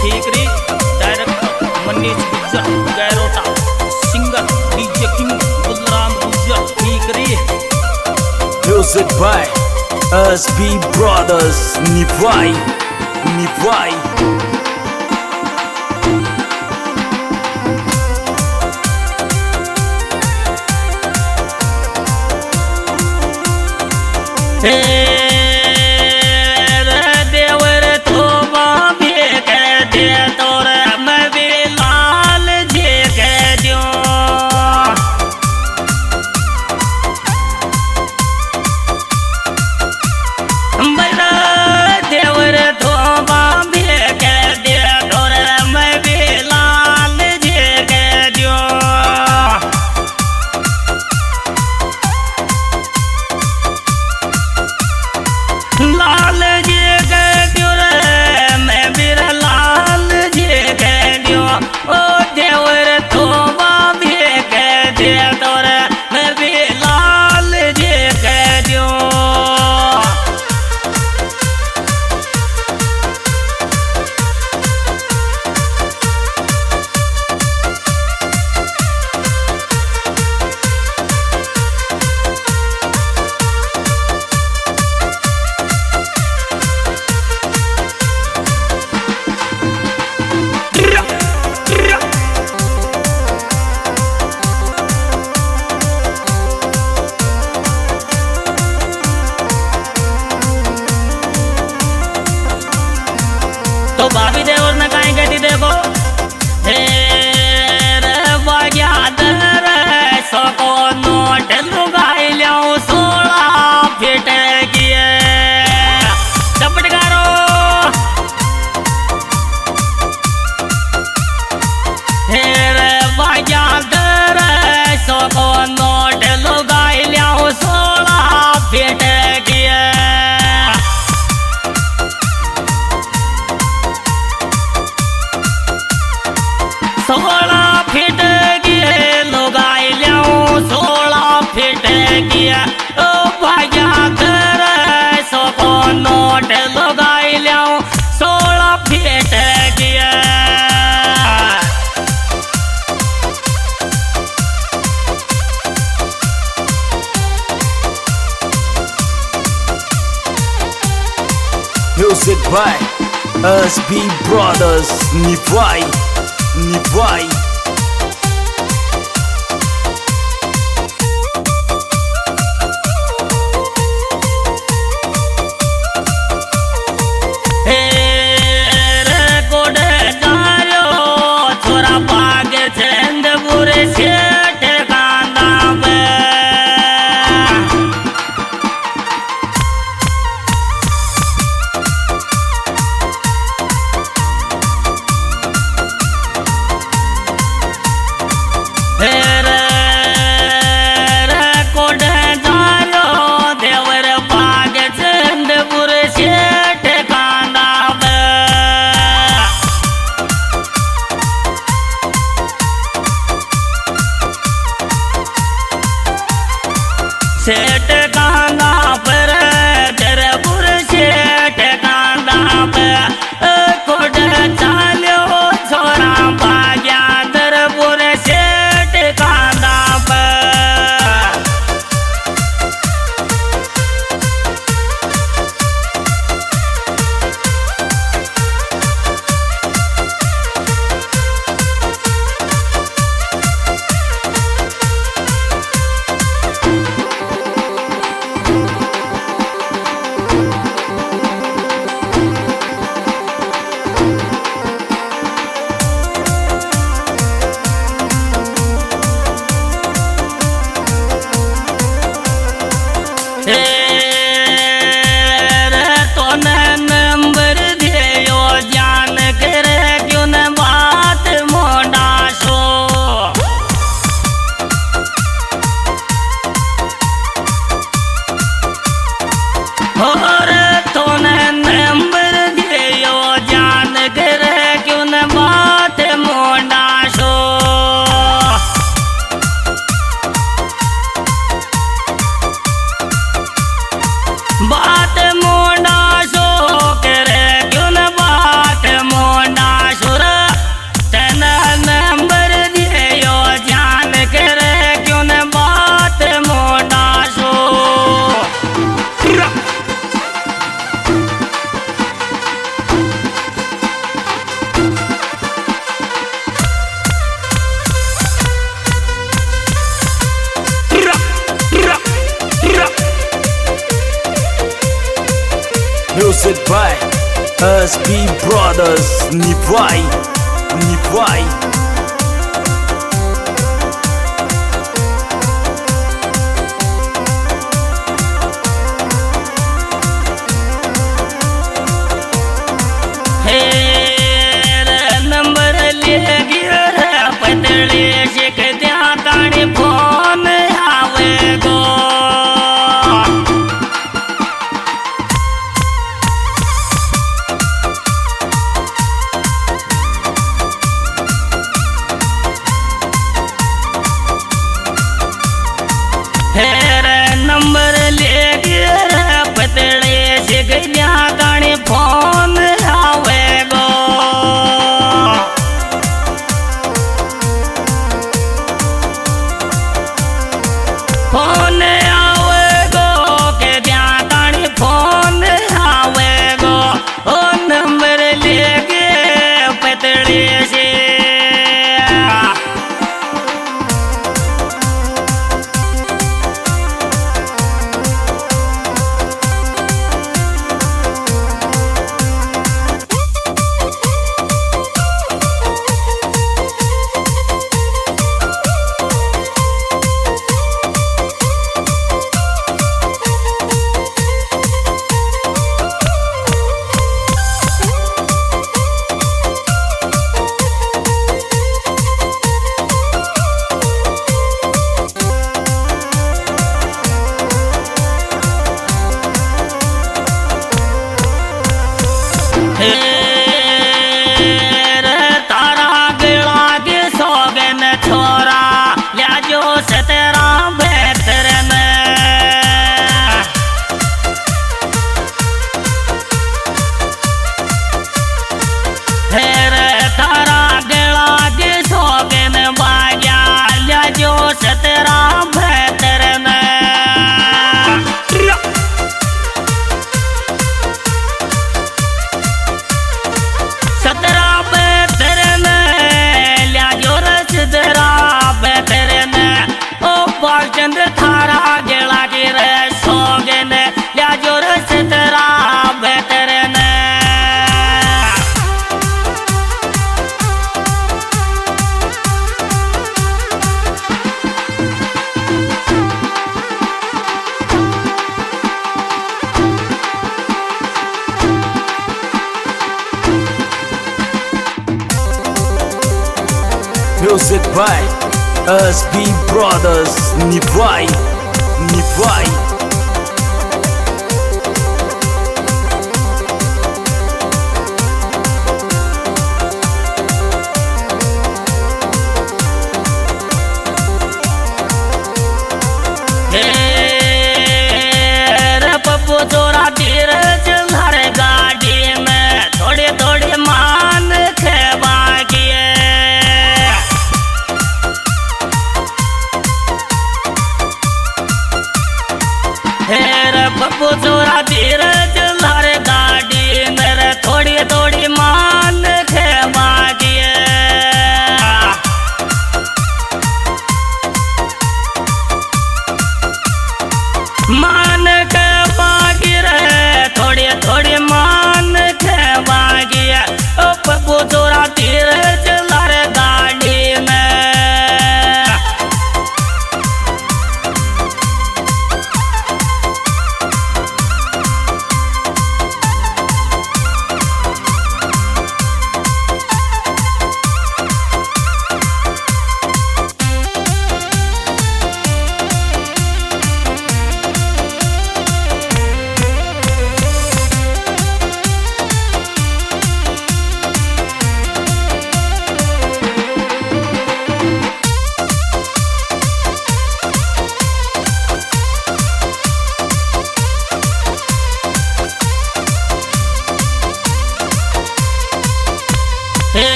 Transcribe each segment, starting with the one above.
ठीक री director Manish Gujjar Gairota, singer DJ king Balram Gujjar ठीक री। Music by SB Brothers Nivai देवर तो बाबे कह दे तोर मैं भी लाल जे कह दियो बड़ा देवर तो बाबे कह दे तोर मैं भी लाल जे कह दियो लाल जी कह दियो रे मैं भी लाल जी कह दियो ओ देवर तो बाबे कह दे तोर मैं भी लाल जी कह दियो। तो भाभी देवर ने कहीं कहती देखो हे रे बाग्या दर सको नोट लुगाई लियाऊं 16 फीट किए चपट करो हे रे बाग्या दर सको नोट लुगाई लियाऊं 16 फीट किए 16 फीट किए लुगाई लियाऊं 16 फीट किए ओ भाग्या कर सको नोट लुगाई लियाऊं 16 फीट किए। Music by SB Brothers Nivai सेठ कांदा पर तेरे बुर सेठ कांदा पर कोड चाल्यो छोरा भाग्या दर बुर सेठ कांदा पर बात मोंडा शो करे क्यों न बात मोंडा Music by SB Brothers. Nivai, Nivai. Number ले गिर पतले शिक दिया ताणी फोन आवे गो नंबर ले गिर पतले शिक दिया ताणी फोन आवे गो फोन आवे गो के दिया ताणी फोन आवे गो ओ नंबर ले गे पतले से तारा गिला के सोगन छोरा या जो सतरा बेहतर तारा गिला के सोगन बाजा या जो सतरा बेहतर चंद थारा गेला के रे सोगन या जो रस तेरा बेहतर Music by SB Brothers. Nivai, Nivai. Pappu जोरा धीरज हर गाड़ी में थोड़ी थोड़ी मान खेवा किए पप्पू जोरा धीरज हर गाड़ी में थोड़ी थोड़ी मान खेवा किए मान के बागी रहे थोड़ी थोड़ी मान के बागी ओ पप्पू जोरा धीरज हर गाड़ी में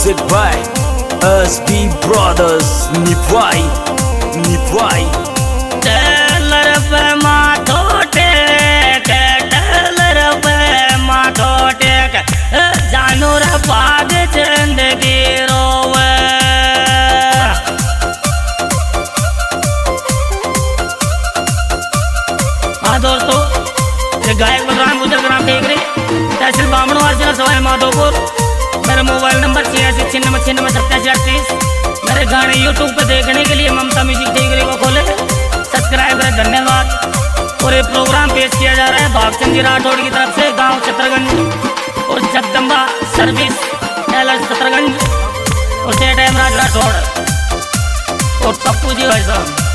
Music by SB Brothers निभाई निभाई। टेलर पे माथो टेक, टेलर पे माथो टेक, जानू रे भाग जिंदगी रोवे। हाँ दोस्तों, ये गायक बलराम गुजर ग्राम टेकरी, तहसील बामणो, अर्जुन सवाई माधोपुर। मेरा मोबाइल नंबर 8696968738। मेरे गाने यूट्यूब पे देखने के लिए ममता म्यूजिक टेकरी को खोले, सब्सक्राइब करें, धन्यवाद। और ये प्रोग्राम पेश किया जा रहा है भागचंद जी राठौड़ की तरफ से, गांव छतरगंज और जगदम्बा सर्विस टेलर छतरगंज, और सेठ हेमराज राठौड़ और पप्पू जी भाई साहब।